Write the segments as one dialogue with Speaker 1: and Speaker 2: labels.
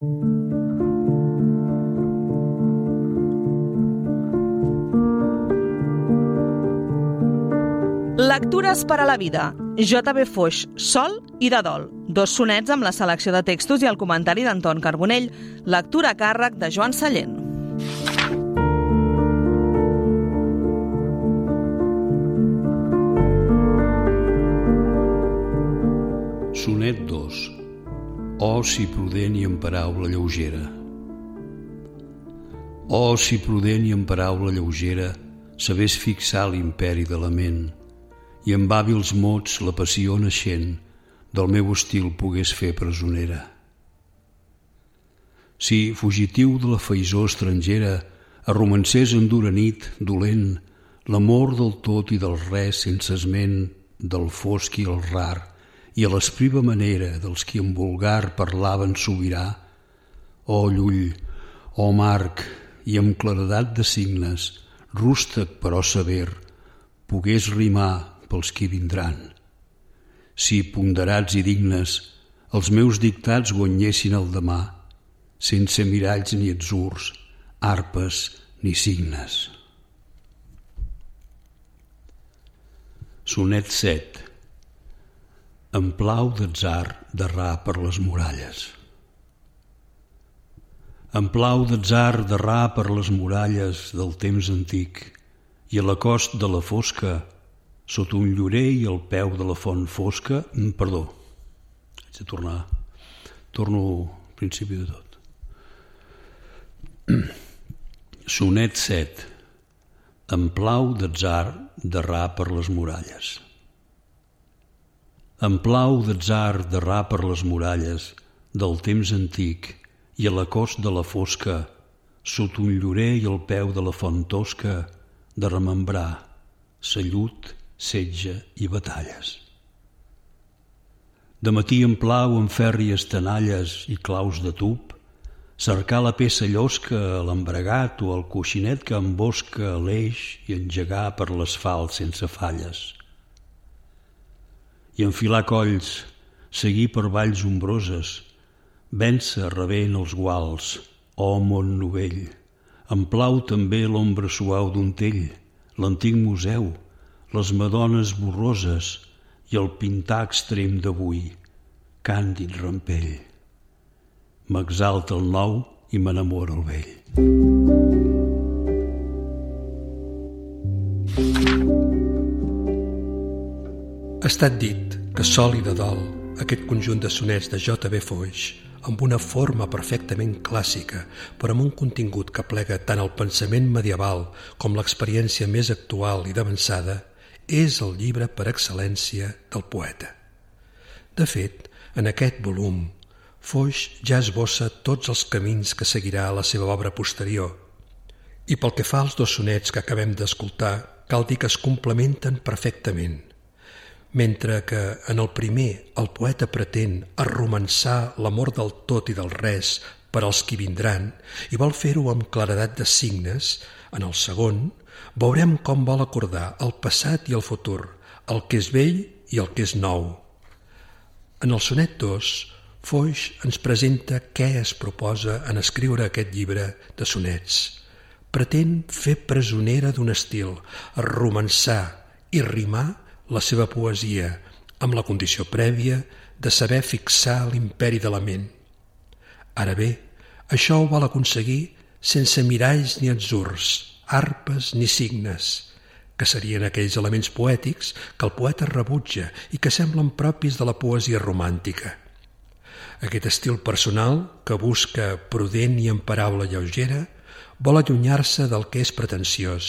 Speaker 1: Lectures per a la vida. J.B. Foix, Sol i de dol. 2 sonets amb la selecció de textos i el comentari d'Anton Carbonell. Lectura a càrrec de Joan Sallent.
Speaker 2: Sonet 2. Oh, si prudent i en paraula lleugera. Oh, si prudent i en paraula lleugera sabés fixar l'imperi de la ment i amb hàbils mots la passió naixent del meu estil pogués fer presonera. Si, fugitiu de la faisó estrangera, arromancés en dura nit, dolent, l'amor del tot i del res sense esment, del fosc i el rar, i a l'espriva manera dels qui en vulgar parlaven sobirà, oh Llull, oh Marc, i amb claredat de signes, rústec però sever, pogués rimar pels qui vindran. Si, ponderats i dignes, els meus dictats guanyessin el demà, sense miralls ni atzurs, arpes ni signes. Sonet 7. Em plau d'atzar d'errar per les muralles. Em plau d'atzar d'errar per les muralles del temps antic i a la cost de la fosca, sota un llorer i al peu de la font fosca... Perdó, haig de tornar. Torno al principi de tot. Sonet 7. Em plau d'atzar d'errar per les muralles. Em plau d'atzar d'errar per les muralles del temps antic i a la cost de la fosca, sota un llorer i al peu de la font tosca, de remembrar sallut, setge i batalles. De matí em plau amb fèrries tenalles i claus de tub, cercar la peça llosca a l'embregat o al coixinet que embosca l'eix i engegar per l'asfalt sense falles. I enfilar colls, seguir per valls ombroses, vèncer rebent els guals, oh món novell. Em plau també l'ombra suau d'un tell, l'antic museu, les madones borroses i el pintar extrem d'avui, càndid rampell. M'exalta el nou i m'enamora el vell.
Speaker 3: Ha estat dit que Sol i de dol, aquest conjunt de sonets de J.B. Foix, amb una forma perfectament clàssica, però amb un contingut que plega tant el pensament medieval com l'experiència més actual i d'avançada, és el llibre per excel·lència del poeta. De fet, en aquest volum, Foix ja esbossa tots els camins que seguirà a la seva obra posterior. I pel que fa als 2 sonets que acabem d'escoltar, cal dir que es complementen perfectament. Mentre que en el primer el poeta pretén arromançar l'amor del tot i del res per als qui vindran i vol fer-ho amb claredat de signes, en el segon veurem com vol acordar el passat i el futur, el que és vell i el que és nou. En el sonet 2, Foix ens presenta què es proposa en escriure aquest llibre de sonets. Pretén fer presonera d'un estil, romançar i rimar la seva poesia, amb la condició prèvia de saber fixar l'imperi de la ment. Ara bé, això ho vol aconseguir sense miralls ni atzurs, arpes ni signes, que serien aquells elements poètics que el poeta rebutja i que semblen propis de la poesia romàntica. Aquest estil personal, que busca prudent i en paraula lleugera, vol allunyar-se del que és pretensiós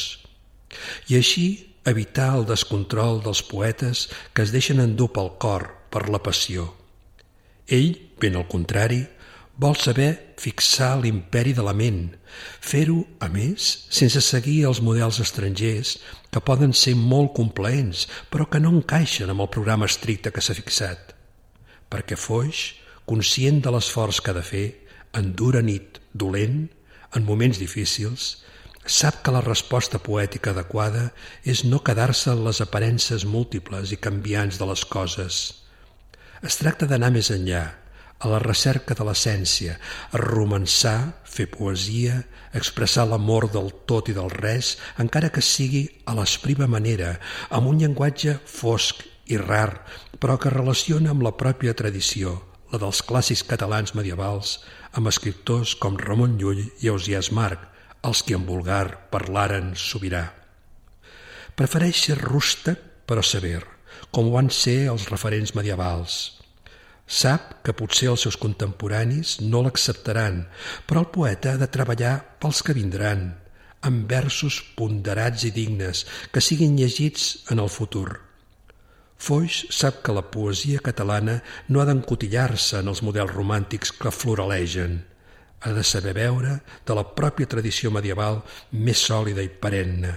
Speaker 3: i així evitar el descontrol dels poetes que es deixen endur pel cor per la passió. Ell, ben al contrari, vol saber fixar l'imperi de la ment, fer-ho, a més, sense seguir els models estrangers que poden ser molt complaents però que no encaixen amb el programa estricte que s'ha fixat. Perquè Foix, conscient de l'esforç que ha de fer, en dura nit dolent, en moments difícils, sap que la resposta poètica adequada és no quedar-se en les aparences múltiples i canviants de les coses. Es tracta d'anar més enllà, a la recerca de l'essència, a romançar, fer poesia, expressar l'amor del tot i del res, encara que sigui a l'espriva manera, amb un llenguatge fosc i rar, però que relaciona amb la pròpia tradició, la dels clàssics catalans medievals, amb escriptors com Ramon Llull i Ausiàs March, els qui en vulgar parlaren sobirà. Prefereix ser rústec però sever, com van ser els referents medievals. Sap que potser els seus contemporanis no l'acceptaran, però el poeta ha de treballar pels que vindran, amb versos ponderats i dignes que siguin llegits en el futur. Foix sap que la poesia catalana no ha d'encotillar-se en els models romàntics que floralegen. Ha de saber veure de la pròpia tradició medieval més sòlida i perenne.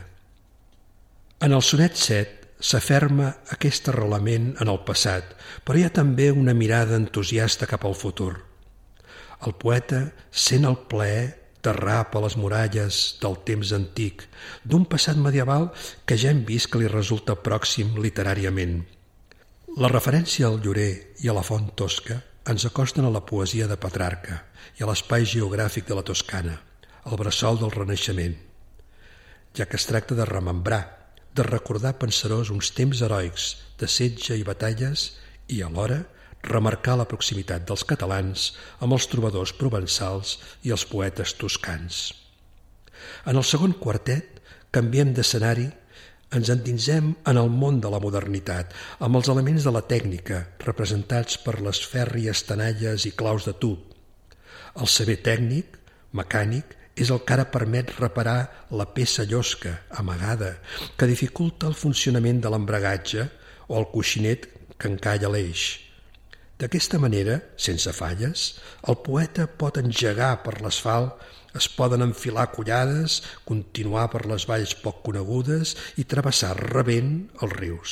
Speaker 3: En el sonet 7 s'aferma aquest arrelament en el passat, però hi ha també una mirada entusiasta cap al futur. El poeta sent el plaer d'errar per les muralles del temps antic, d'un passat medieval que ja hem vist que li resulta pròxim literàriament. La referència al Llorer i a la font tosca ens acosten a la poesia de Petrarca i a l'espai geogràfic de la Toscana, el bressol del Renaixement, ja que es tracta de remembrar, de recordar penserós uns temps heroics de setge i batalles i, alhora, remarcar la proximitat dels catalans amb els trobadors provençals i els poetes toscans. En el segon quartet canviem d'escenari, ens endinsem en el món de la modernitat, amb els elements de la tècnica, representats per les fèrries tenalles i claus de tub. El saber tècnic, mecànic, és el que ara permet reparar la peça llosca, amagada, que dificulta el funcionament de l'embragatge o el coixinet que encalla l'eix. D'aquesta manera, sense falles, el poeta pot engegar per l'asfalt, es poden enfilar collades, continuar per les valls poc conegudes i travessar rebent els rius.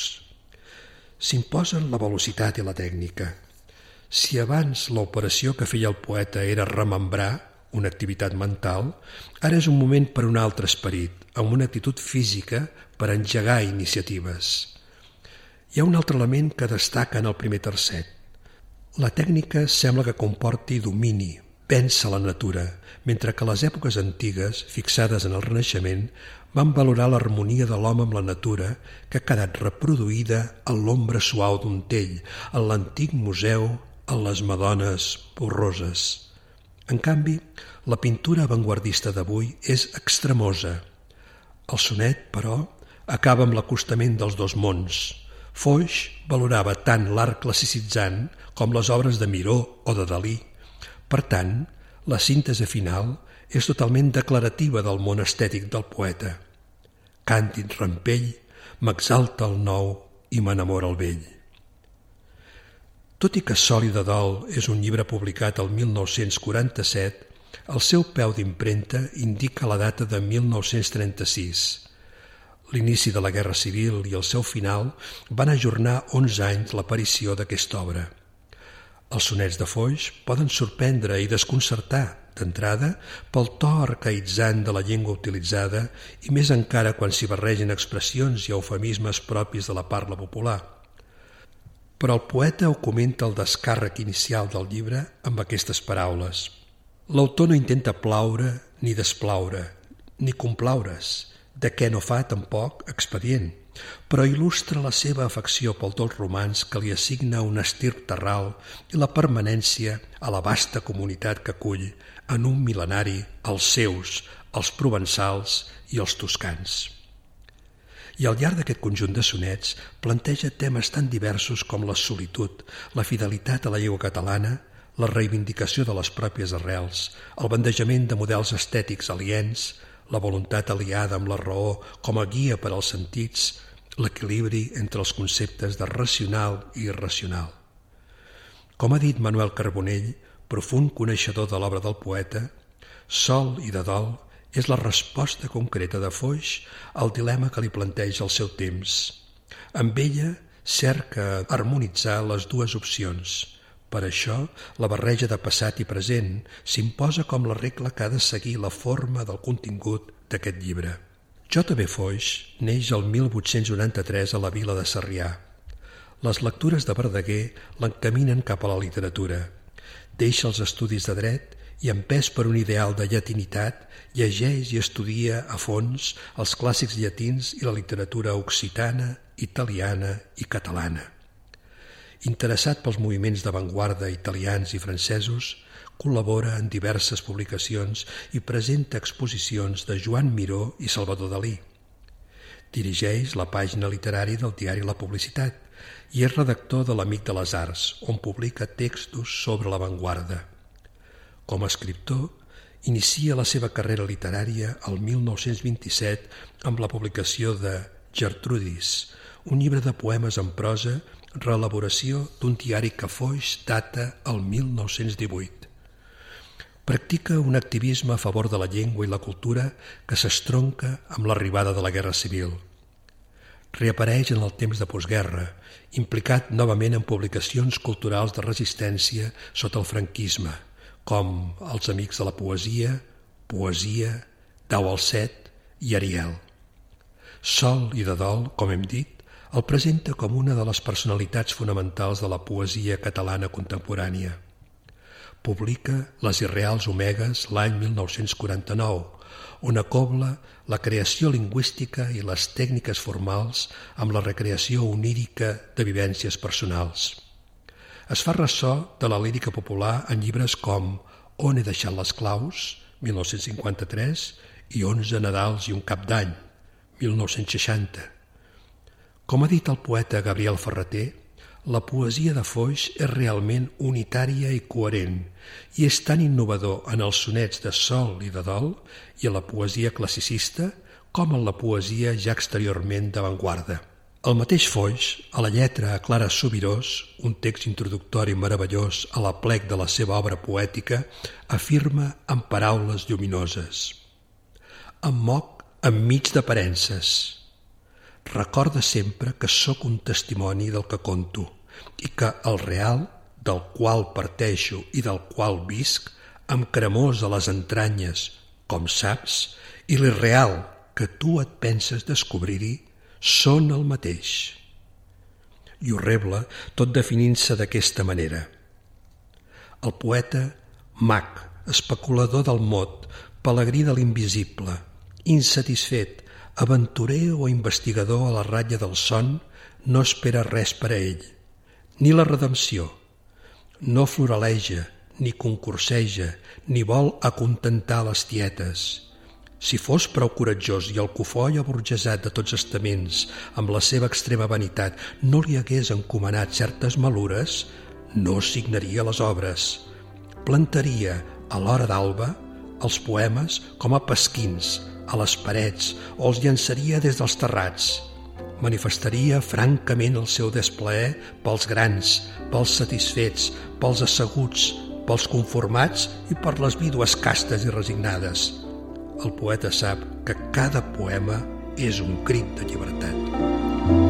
Speaker 3: S'imposen la velocitat i la tècnica. Si abans l'operació que feia el poeta era remembrar, una activitat mental, ara és un moment per un altre esperit, amb una actitud física per engegar iniciatives. Hi ha un altre element que destaca en el primer tercet. La tècnica sembla que comporti domini, vèncer la natura, mentre que les èpoques antigues, fixades en el Renaixement, van valorar l'harmonia de l'home amb la natura que ha quedat reproduïda en l'ombra suau d'un tell, en l'antic museu, en les Madones borroses. En canvi, la pintura avantguardista d'avui és extremosa. El sonet, però, acaba amb l'acostament dels dos mons. Foix valorava tant l'art classicitzant com les obres de Miró o de Dalí. Per tant, la síntesi final és totalment declarativa del món estètic del poeta. Càndid rampell, m'exalta el nou i m'enamora el vell. Tot i que Sol i de dol és un llibre publicat el 1947, el seu peu d'impremta indica la data de 1936. L'inici de la Guerra Civil i el seu final van ajornar 11 anys l'aparició d'aquesta obra. Els sonets de Foix poden sorprendre i desconcertar, d'entrada, pel to arcaïtzant de la llengua utilitzada i més encara quan s'hi barregen expressions i eufemismes propis de la parla popular. Però el poeta ho comenta el descàrrec inicial del llibre amb aquestes paraules. L'autor no intenta plaure ni desplaure, ni complaure's, de què no fa tampoc expedient, però il·lustra la seva afecció pel dolç romanç que li assigna un estirp terral i la permanència a la vasta comunitat que acull en un mil·lenari els seus, els provençals i els toscans. I al llarg d'aquest conjunt de sonets planteja temes tan diversos com la solitud, la fidelitat a la llengua catalana, la reivindicació de les pròpies arrels, el bandejament de models estètics aliens, la voluntat aliada amb la raó com a guia per als sentits, l'equilibri entre els conceptes de racional i irracional. Com ha dit Manuel Carbonell, profund coneixedor de l'obra del poeta, Sol i de dol és la resposta concreta de Foix al dilema que li planteja el seu temps. Amb ella cerca harmonitzar les dues opcions. Per això, la barreja de passat i present s'imposa com la regla que ha de seguir la forma del contingut d'aquest llibre. J.B. Foix neix el 1893 a la vila de Sarrià. Les lectures de Verdaguer l'encaminen cap a la literatura. deixa els estudis de dret i, empès per un ideal de llatinitat, llegeix i estudia a fons els clàssics llatins i la literatura occitana, italiana i catalana. Interessat pels moviments d'avantguarda italians i francesos, col·labora en diverses publicacions i presenta exposicions de Joan Miró i Salvador Dalí. Dirigeix la pàgina literària del diari La Publicitat i és redactor de l'Amic de les Arts, on publica textos sobre l'avantguarda. Com a escriptor, inicia la seva carrera literària el 1927 amb la publicació de Gertrudis, un llibre de poemes en prosa, reelaboració d'un diari que Foix data el 1918. Practica un activisme a favor de la llengua i la cultura que s'estronca amb l'arribada de la Guerra Civil. Reapareix en el temps de postguerra, implicat novament en publicacions culturals de resistència sota el franquisme, com Els Amics de la Poesia, Poesia, Dau al Set i Ariel. Sol i de dol, com hem dit, el presenta com una de les personalitats fonamentals de la poesia catalana contemporània. Publica Les irreals omegues l'any 1949, on acobla la creació lingüística i les tècniques formals amb la recreació onírica de vivències personals. Es fa ressò de la lírica popular en llibres com On he deixat les claus, 1953, i 11 Nadals i un cap d'any, 1960. Com ha dit el poeta Gabriel Ferrater, la poesia de Foix és realment unitària i coherent i és tan innovador en els sonets de sol i de dol i a la poesia classicista com en la poesia ja exteriorment d'avantguarda. El mateix Foix, a la lletra a Clara Subirós, un text introductori meravellós a la plec de la seva obra poètica, afirma amb paraules lluminoses: Em moc enmig d'aparences. Recorda sempre que sóc un testimoni del que conto i que el real, del qual parteixo i del qual visc, em cremós a les entranyes, com saps, i l'irreal que tu et penses descobrir-hi són el mateix. I ho rebla tot definint-se d'aquesta manera. El poeta, mag, especulador del mot, pelegrí de l'invisible, insatisfet, aventurer o investigador a la ratlla del son, no espera res per a ell, ni la redempció. No floraleja, ni concurseja, ni vol acontentar les tietes. Si fos prou coratjós i el cofoll aburgesat de tots estaments, amb la seva extrema vanitat, no li hagués encomanat certes malures, no signaria les obres. Plantaria, a l'hora d'alba, els poemes com a pasquins, a les parets, o els llançaria des dels terrats. Manifestaria francament el seu desplaer pels grans, pels satisfets, pels asseguts, pels conformats i per les vídues castes i resignades. El poeta sap que cada poema és un crit de llibertat.